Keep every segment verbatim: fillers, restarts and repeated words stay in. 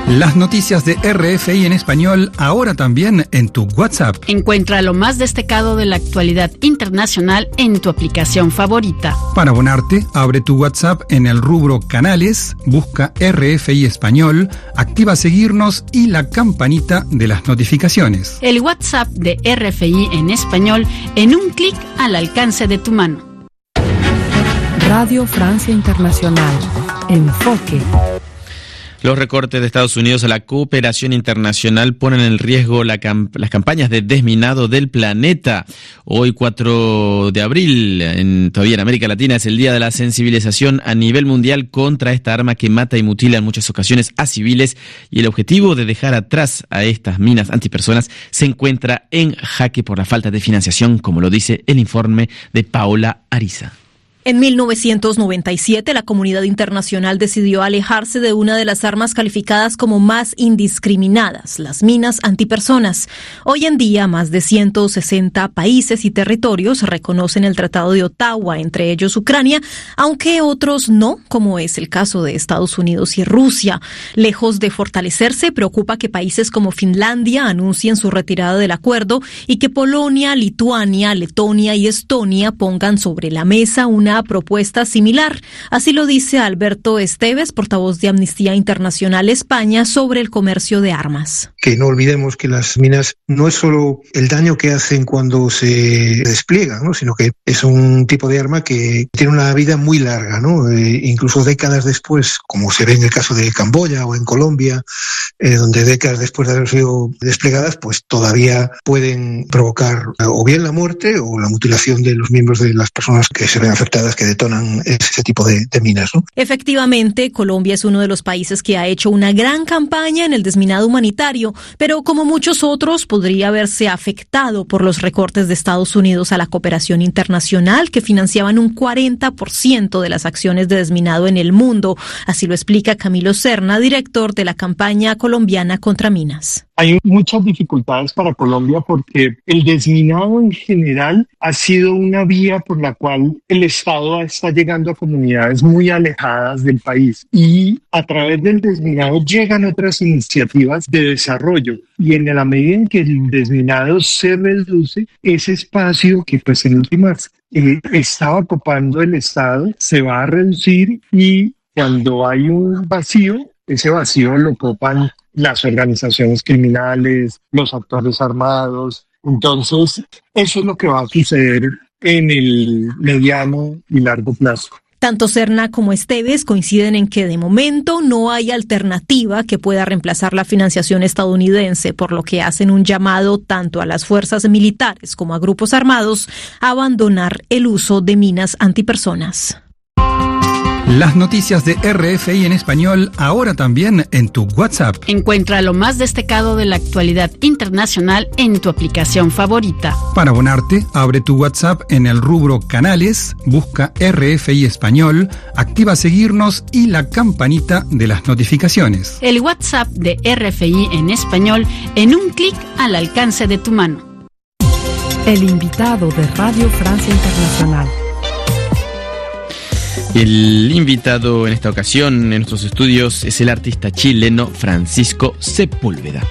Las noticias de R F I en español, ahora también en tu WhatsApp. Encuentra lo más destacado de la actualidad internacional en tu aplicación favorita. Para abonarte, abre tu WhatsApp en el rubro Canales, busca R F I Español, activa seguirnos y la campanita de las notificaciones. El WhatsApp de R F I en español en un clic al alcance de tu mano. Radio Francia Internacional. Enfoque. Los recortes de Estados Unidos a la cooperación internacional ponen en riesgo la camp- las campañas de desminado del planeta. Hoy, cuatro de abril, en, todavía en América Latina, es el día de la sensibilización a nivel mundial contra esta arma que mata y mutila en muchas ocasiones a civiles, y el objetivo de dejar atrás a estas minas antipersonas se encuentra en jaque por la falta de financiación, como lo dice el informe de Paola Ariza. En mil novecientos noventa y siete, la comunidad internacional decidió alejarse de una de las armas calificadas como más indiscriminadas, las minas antipersonas. Hoy en día, más de ciento sesenta países y territorios reconocen el Tratado de Ottawa, entre ellos Ucrania, aunque otros no, como es el caso de Estados Unidos y Rusia. Lejos de fortalecerse, preocupa que países como Finlandia anuncien su retirada del acuerdo y que Polonia, Lituania, Letonia y Estonia pongan sobre la mesa una propuesta similar. Así lo dice Alberto Esteves, portavoz de Amnistía Internacional España, sobre el comercio de armas. Que no olvidemos que las minas no es solo el daño que hacen cuando se despliegan, ¿no?, sino que es un tipo de arma que tiene una vida muy larga, ¿no? Eh, incluso décadas después, como se ve en el caso de Camboya o en Colombia, eh, donde décadas después de haber sido desplegadas, pues todavía pueden provocar o bien la muerte o la mutilación de los miembros de las personas que se ven afectadas, que detonan ese tipo de, de minas, ¿no? Efectivamente, Colombia es uno de los países que ha hecho una gran campaña en el desminado humanitario, pero como muchos otros podría verse afectado por los recortes de Estados Unidos a la cooperación internacional, que financiaban un cuarenta por ciento de las acciones de desminado en el mundo. Así lo explica Camilo Serna, director de la campaña colombiana contra minas. Hay muchas dificultades para Colombia porque el desminado en general ha sido una vía por la cual el Estado está llegando a comunidades muy alejadas del país, y a través del desminado llegan otras iniciativas de desarrollo, y en la medida en que el desminado se reduce, ese espacio que pues en últimas eh, estaba ocupando el Estado se va a reducir, y cuando hay un vacío, ese vacío lo ocupan las organizaciones criminales, los actores armados. Entonces, eso es lo que va a suceder en el mediano y largo plazo. Tanto Serna como Esteves coinciden en que de momento no hay alternativa que pueda reemplazar la financiación estadounidense, por lo que hacen un llamado tanto a las fuerzas militares como a grupos armados a abandonar el uso de minas antipersonas. Las noticias de R F I en español, ahora también en tu WhatsApp. Encuentra lo más destacado de la actualidad internacional en tu aplicación favorita. Para abonarte, abre tu WhatsApp en el rubro Canales, busca R F I Español, activa seguirnos y la campanita de las notificaciones. El WhatsApp de R F I en español en un clic al alcance de tu mano. El invitado de Radio Francia Internacional. El invitado en esta ocasión en nuestros estudios es el artista chileno Francisco Sepúlveda.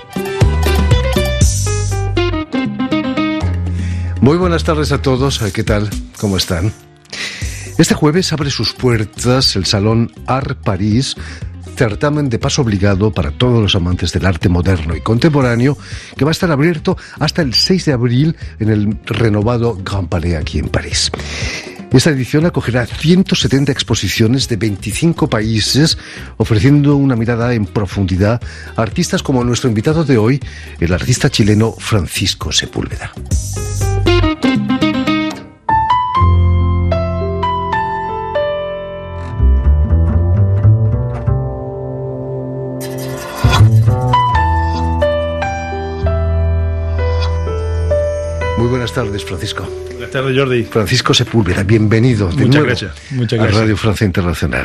Muy buenas tardes a todos, ¿qué tal? ¿Cómo están? Este jueves abre sus puertas el Salón Art París, certamen de paso obligado para todos los amantes del arte moderno y contemporáneo, que va a estar abierto hasta el seis de abril en el renovado Grand Palais aquí en París. Esta edición acogerá ciento setenta exposiciones de veinticinco países, ofreciendo una mirada en profundidad a artistas como nuestro invitado de hoy, el artista chileno Francisco Sepúlveda. Muy buenas tardes, Francisco. Buenas tardes, Jordi. Francisco Sepúlveda, bienvenido de Muchas nuevo gracias. Muchas a gracias. Radio Francia Internacional.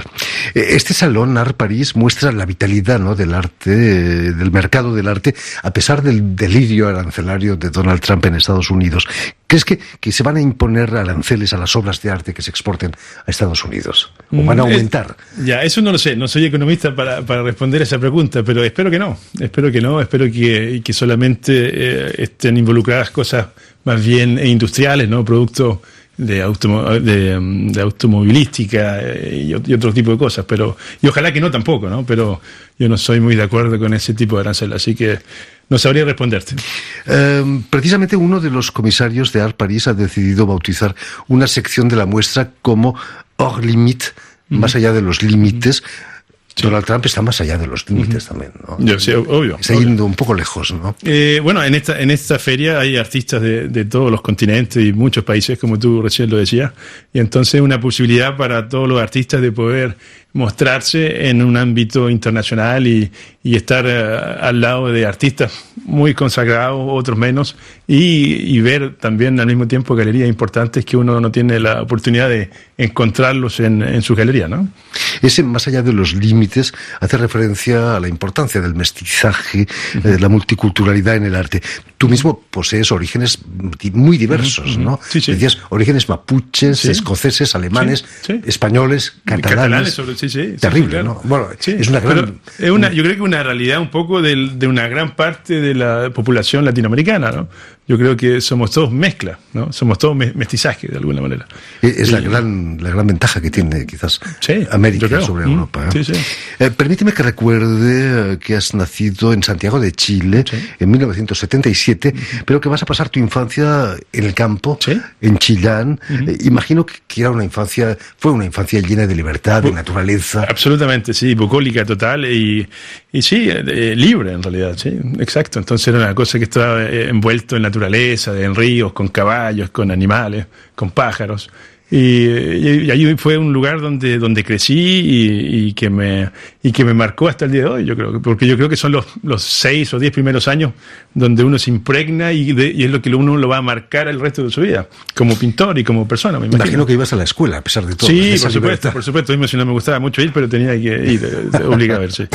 Este Salón Art París muestra la vitalidad, ¿no?, del arte, del mercado del arte, a pesar del delirio arancelario de Donald Trump en Estados Unidos. ¿Crees que, que se van a imponer aranceles a las obras de arte que se exporten a Estados Unidos? ¿O van a aumentar? Es, ya, eso no lo sé. No soy economista para, para responder a esa pregunta, pero espero que no. Espero que no. Espero que, que solamente eh, estén involucradas cosas más bien industriales, ¿no? Productos de, automo de, de automovilística y, y otro tipo de cosas, pero y ojalá que no tampoco, ¿no? Pero yo no soy muy de acuerdo con ese tipo de arancel, así que no sabría responderte. Eh, precisamente uno de los comisarios de Art París ha decidido bautizar una sección de la muestra como Hors Limite, uh-huh. más allá de los límites. Sí. Donald Trump está más allá de los límites uh-huh. también, ¿no? Yo, sí, obvio. Está obvio. yendo un poco lejos, ¿no? Eh, bueno, en esta, en esta feria hay artistas de, de todos los continentes y muchos países, como tú recién lo decías, y entonces una posibilidad para todos los artistas de poder mostrarse en un ámbito internacional y, y estar uh, al lado de artistas muy consagrados, otros menos, y, y ver también al mismo tiempo galerías importantes que uno no tiene la oportunidad de encontrarlos en, en su galería, ¿no? Ese más allá de los límites hace referencia a la importancia del mestizaje, uh-huh. de la multiculturalidad en el arte. Tú mismo posees orígenes muy diversos, uh-huh. ¿no? Sí, sí. Decías orígenes mapuches, sí. escoceses, alemanes, sí, sí. españoles, catalanes. catalanes sobre, sí, sí, terrible, sí, claro. ¿no? Bueno, sí. es una gran... es una, yo creo que una realidad un poco de, de una gran parte de la población latinoamericana, ¿no? Yo creo que somos todos mezcla, ¿no? Somos todos mestizaje, de alguna manera. Es y, la gran la gran ventaja que tiene, quizás, sí, América sobre mm, Europa. ¿eh? Sí, sí. Eh, permíteme que recuerde que has nacido en Santiago de Chile, sí. en mil novecientos setenta y siete, uh-huh. pero que vas a pasar tu infancia en el campo, ¿sí? en Chillán. Uh-huh. Eh, imagino que, que era una infancia, fue una infancia llena de libertad, de naturaleza. Absolutamente, sí, bucólica total y, y sí, eh, libre en realidad, sí, exacto. Entonces era una cosa que estaba eh, envuelto en la naturaleza, en ríos, con caballos, con animales, con pájaros. Y, y, y ahí fue un lugar donde, donde crecí y, y, que me, y que me marcó hasta el día de hoy, yo creo. Porque yo creo que son los, los seis o diez primeros años donde uno se impregna y, de, y es lo que uno lo va a marcar el resto de su vida, como pintor y como persona, me imagino. Imagino que ibas a la escuela, a pesar de todo. Sí, por supuesto, libertad. por supuesto. A mí no me gustaba mucho ir, pero tenía que ir, obligado a verse.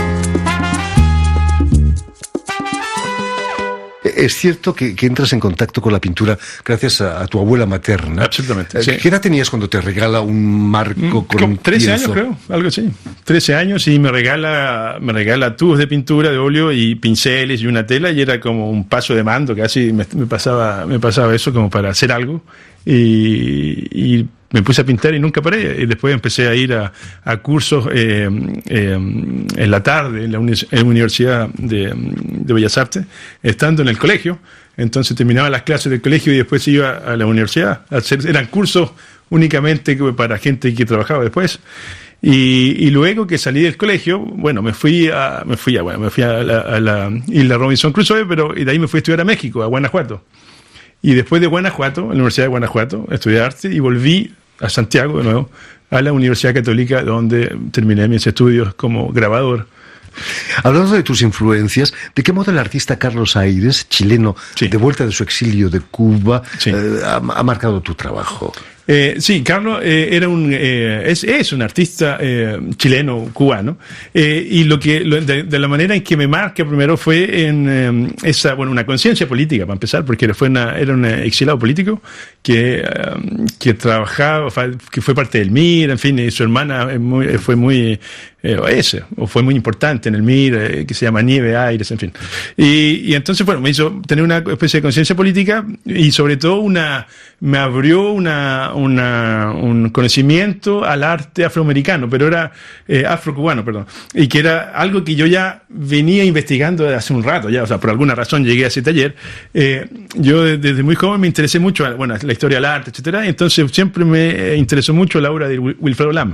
Es cierto que, que entras en contacto con la pintura gracias a, a tu abuela materna. Absolutamente. Sí. ¿Qué edad tenías cuando te regala un marco mm, con un trece pienso? años, creo, algo así. trece años y me regala, me regala tubos de pintura de óleo y pinceles y una tela y era como un paso de mando, casi me, me pasaba, me pasaba eso como para hacer algo y, y me puse a pintar y nunca paré. Y después empecé a ir a, a cursos eh, eh, en la tarde en la, uni en la Universidad de, de Bellas Artes, estando en el colegio. Entonces terminaba las clases del colegio y después iba a la universidad. A hacer, eran cursos únicamente para gente que trabajaba después. Y, y luego que salí del colegio, bueno, me fui a, me fui a, bueno, me fui a la, a la isla Robinson Crusoe, pero y de ahí me fui a estudiar a México, a Guanajuato. Y después de Guanajuato, en la Universidad de Guanajuato, estudié arte y volví a Santiago de nuevo, a la Universidad Católica, donde terminé mis estudios como grabador. Hablando de tus influencias, ¿de qué modo el artista Carlos Aires, chileno, sí. de vuelta de su exilio de Cuba, sí. eh, ha, ha marcado tu trabajo? Eh, sí, Carlos eh, era un eh, es, es un artista eh, chileno cubano eh, y lo que lo, de, de la manera en que me marca primero fue en eh, esa bueno una conciencia política para empezar, porque fue una, era un exilado político que eh, que trabajaba, que fue parte del M I R, en fin, y su hermana muy, fue muy eh, ese o fue muy importante en el M I R, eh, que se llama Nieve Aires, en fin, y, y entonces bueno me hizo tener una especie de conciencia política y sobre todo una me abrió una Una, un conocimiento al arte afroamericano, pero era eh, afrocubano, perdón, y que era algo que yo ya venía investigando desde hace un rato, ya, o sea, por alguna razón llegué a ese taller. Eh, yo desde muy joven me interesé mucho, bueno, la historia del arte, etcétera, y entonces siempre me interesó mucho la obra de Wilfredo Lam.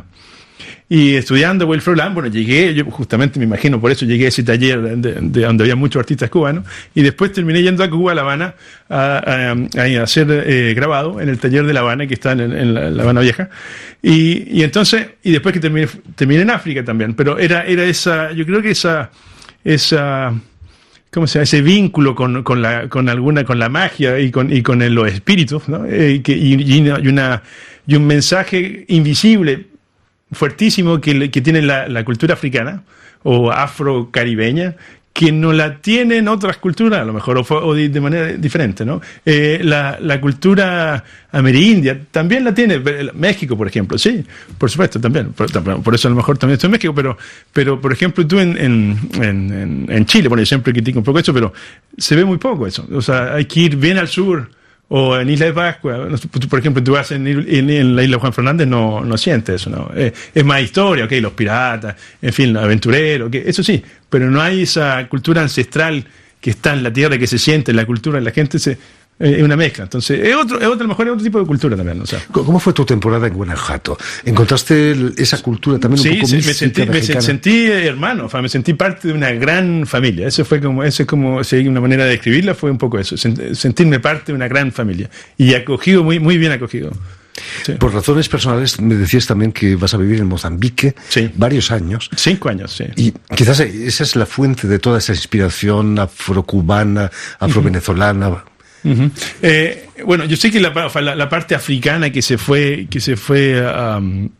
Y estudiando Wilfredo Lam, bueno, llegué, yo justamente me imagino, por eso llegué a ese taller de, de donde había muchos artistas cubanos, y después terminé yendo a Cuba, a La Habana, a, a, a ser eh, grabado en el taller de La Habana, que está en, en la, la Habana Vieja, y, y entonces, y después que terminé, terminé en África también, pero era, era esa, yo creo que esa, esa, ¿cómo se llama? Ese vínculo con, con la, con alguna, con la magia y con, y con el, los espíritus, ¿no? Eh, que, y, y, una, y un mensaje invisible, fuertísimo que, que tiene la, la cultura africana o afrocaribeña, que no la tienen otras culturas, a lo mejor, o, o de, de manera diferente, ¿no? Eh, la, la cultura amerindia también la tiene, México, por ejemplo, sí, por supuesto, también, por, por eso a lo mejor también estoy en México, pero, pero por ejemplo, tú en, en, en, en Chile, bueno, yo siempre critico un poco eso, pero se ve muy poco eso, o sea, hay que ir bien al sur, o en Isla de Pascua, por ejemplo, tú vas en, en, en la isla Juan Fernández, no, no sientes eso, ¿no? Eh, es más historia, ok, los piratas, en fin, los aventureros, okay, eso sí, pero no hay esa cultura ancestral que está en la tierra, que se siente, la cultura de la gente, se, es una mezcla. Entonces, es otro, es otro, a lo mejor es otro tipo de cultura también. O sea. ¿Cómo fue tu temporada en Guanajuato? ¿Encontraste el, esa cultura también un sí, poco sí, mística, me sentí, me sentí hermano, o sea, me sentí parte de una gran familia. Eso fue como, eso es como, si hay una manera de describirla, fue un poco eso, sentirme parte de una gran familia. Y acogido, muy, muy bien acogido. Sí. Por razones personales, me decías también que vas a vivir en Mozambique sí. varios años. Cinco años, sí. Y quizás esa es la fuente de toda esa inspiración afrocubana, afrovenezolana. Uh-huh. Uh-huh. Eh, bueno, yo sé que la, la, la parte africana que se fue, que se fue a,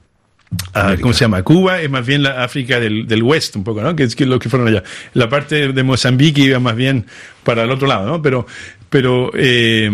a ¿cómo se llama? Cuba, es más bien la África del, del West, un poco, ¿no? Que es que lo que fueron allá. La parte de Mozambique iba más bien para el otro lado, ¿no? Pero, pero eh,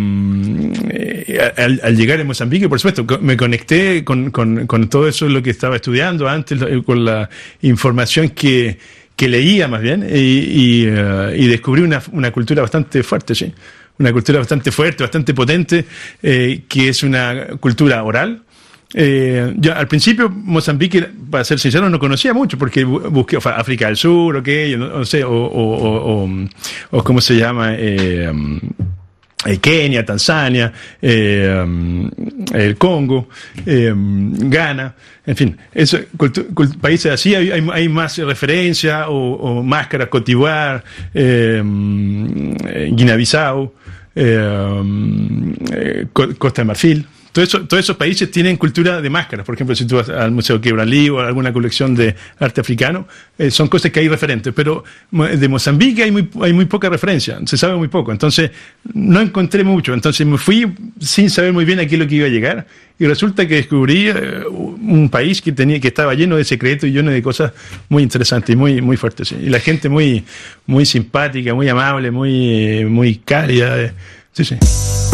eh, al, al llegar a Mozambique, por supuesto, me conecté con, con, con todo eso lo que estaba estudiando antes, con la información que, que leía más bien, y, y, uh, y descubrí una, una cultura bastante fuerte, sí. Una cultura bastante fuerte, bastante potente, eh, que es una cultura oral. Eh, yo al principio Mozambique, para ser sincero, no conocía mucho porque busqué o sea, África del Sur, okay, no, no sé, o, o, o, o, o cómo se llama, eh, um, eh, Kenia, Tanzania, eh, um, el Congo, eh, Ghana, en fin, eso, cultu- cult- países así hay, hay, hay más referencia o, o máscaras, Côte d'Ivoire, eh, Guinea-Bissau, eh, eh, Costa de Marfil. Todo eso, todos esos países tienen cultura de máscaras. Por ejemplo, si tú vas al Museo Quebralí o a alguna colección de arte africano, eh, son cosas que hay referentes. Pero de Mozambique hay muy, hay muy poca referencia, se sabe muy poco. Entonces, no encontré mucho. Entonces, me fui sin saber muy bien a qué es lo que iba a llegar. Y resulta que descubrí eh, un país que tenía que estaba lleno de secretos y lleno de cosas muy interesantes y muy, muy fuertes. ¿Sí? Y la gente muy, muy simpática, muy amable, muy, muy cálida. Eh. Sí, sí.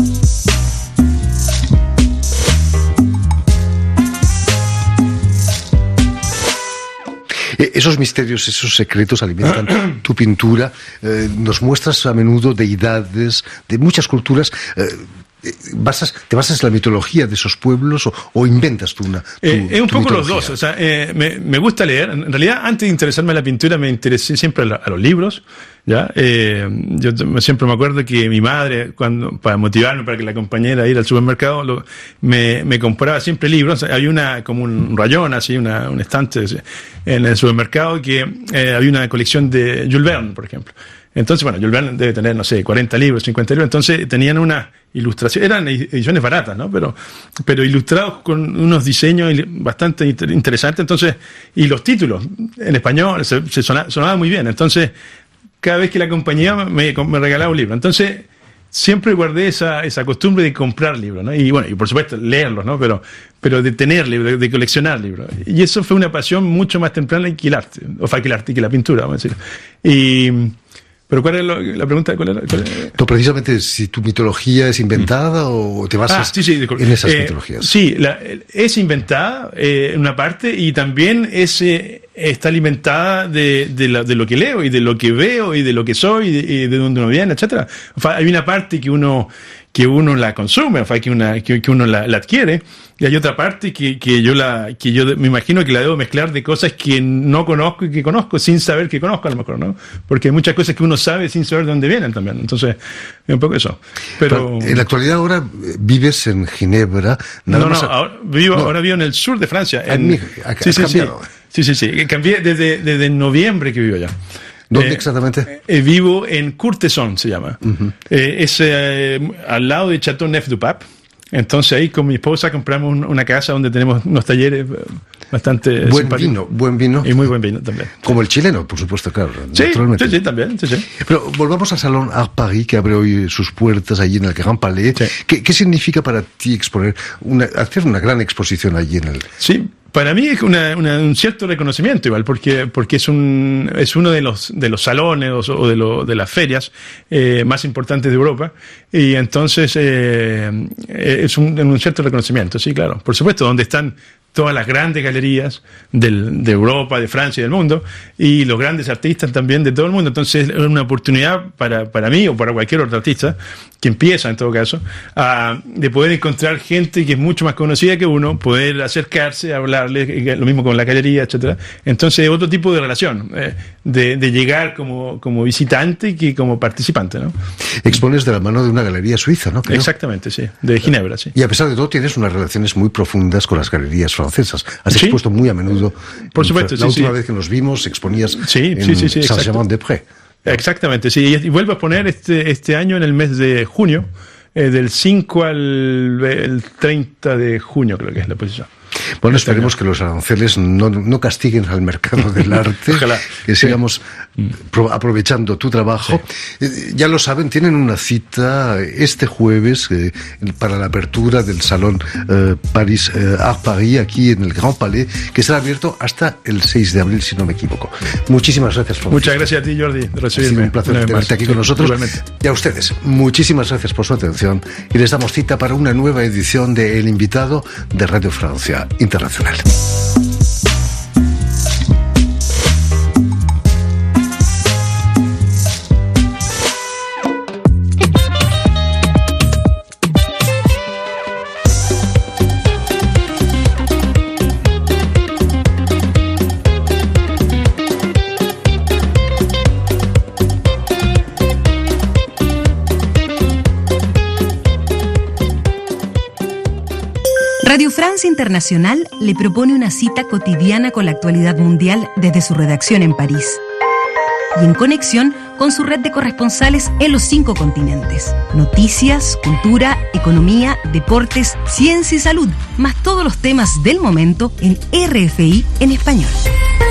Esos misterios, esos secretos alimentan tu pintura. Eh, nos muestras a menudo deidades de muchas culturas. Eh, ¿Basas, ¿Te basas en la mitología de esos pueblos o, o inventas tú una? Tu, eh, es un poco mitología? Los dos. O sea, eh, me, me gusta leer. En realidad, antes de interesarme en la pintura, me interesé siempre a, la, a los libros. ¿Ya? Eh, yo siempre me acuerdo que mi madre, cuando para motivarme, para que la acompañara a ir al supermercado, lo, me, me compraba siempre libros. Hay una, como un rayón, así, una, un estante en el supermercado que eh, había una colección de Jules Verne, por ejemplo. Entonces, bueno, Jules Verne debe tener, no sé, cuarenta libros, cincuenta libros. Entonces tenían una ilustración, eran ediciones baratas, ¿no? Pero, pero ilustrados con unos diseños bastante interesantes. Entonces, y los títulos en español se, se sonaba, sonaba muy bien. Entonces, cada vez que la compañía me, me regalaba un libro. Entonces, siempre guardé esa, esa costumbre de comprar libros, ¿no? Y bueno, y por supuesto, leerlos, ¿no? Pero, pero de tener libros, de, de coleccionar libros. Y eso fue una pasión mucho más temprana que el arte, o sea, que el arte, que la pintura, vamos a decir. Y... ¿Pero cuál es lo, la pregunta? ¿Cuál era, cuál era? No, precisamente, si tu mitología es inventada mm. o te basas ah, sí, sí, en esas eh, mitologías. Sí, la, es inventada eh, en una parte y también es, eh, está alimentada de, de, la, de lo que leo y de lo que veo y de lo que soy y de, y de dónde uno viene, etcétera. O sea, hay una parte que uno que uno la consume, o sea, que, una, que, que uno la, la adquiere, y hay otra parte que, que yo la que yo me imagino que la debo mezclar de cosas que no conozco y que conozco sin saber que conozco, a lo mejor, ¿no? Porque hay muchas cosas que uno sabe sin saber de dónde vienen también. Entonces, es un poco eso. Pero, Pero en la actualidad ahora vives en Ginebra. Nada no, no, a... ahora, vivo, no. ahora vivo en el sur de Francia. En, en, acá, sí, sí, sí, sí, sí, sí. Cambié desde, desde noviembre que vivo allá. ¿Dónde eh, exactamente? Eh, vivo en Courteson, se llama. Uh-huh. Eh, es eh, al lado de Châteauneuf-du-Pape. Entonces ahí con mi esposa compramos un, una casa donde tenemos unos talleres bastante buen simpáticos. vino, buen vino. Y muy buen vino también. Como el chileno, por supuesto, claro. Sí, naturalmente. sí, sí, también. Sí, sí. Pero volvamos al Salón Art Paris, que abre hoy sus puertas allí en el Grand Palais. Sí. ¿Qué, ¿Qué significa para ti exponer, una, hacer una gran exposición allí en el... Sí. Para mí es una, una, un cierto reconocimiento igual, porque porque es un es uno de los de los salones o, o de, lo, de las ferias eh, más importantes de Europa, y entonces eh, es un, un cierto reconocimiento, sí, claro, por supuesto, donde están todas las grandes galerías del, de Europa, de Francia y del mundo, y los grandes artistas también de todo el mundo. Entonces es una oportunidad para, para mí o para cualquier otro artista que empieza, en todo caso, a, de poder encontrar gente que es mucho más conocida que uno, poder acercarse, hablarle, lo mismo con la galería, etcétera. Entonces otro tipo de relación, eh, de, de llegar como, como visitante que como participante, ¿no? Expones de la mano de una galería suiza, ¿no? Creo. Exactamente, sí, de Ginebra, sí. Y a pesar de todo tienes unas relaciones muy profundas con las galerías francesas. Has ¿Sí? expuesto muy a menudo. Por supuesto, la sí, última sí. vez que nos vimos exponías sí, en sí, sí, sí, Saint-Germain-des-Prés. Exactamente, sí. Y vuelvo a exponer este, este año en el mes de junio, eh, del cinco al el treinta de junio, creo que es la posición. Bueno, esperemos que los aranceles no, no castiguen al mercado del arte, Ojalá. que sigamos sí. pro, aprovechando tu trabajo. Sí. Eh, ya lo saben, tienen una cita este jueves eh, para la apertura del Salón eh, Paris eh, Art Paris, aquí en el Grand Palais, que estará abierto hasta el seis de abril, si no me equivoco. Muchísimas gracias, Francisco. Muchas gracias a ti, Jordi, de recibirme. Ha sido un placer tenerte aquí con nosotros. Igualmente. Y a ustedes, muchísimas gracias por su atención y les damos cita para una nueva edición de El Invitado de Radio Francia Internacional. Radio Francia Internacional le propone una cita cotidiana con la actualidad mundial desde su redacción en París y en conexión con su red de corresponsales en los cinco continentes. Noticias, cultura, economía, deportes, ciencia y salud, más todos los temas del momento en R F I en español.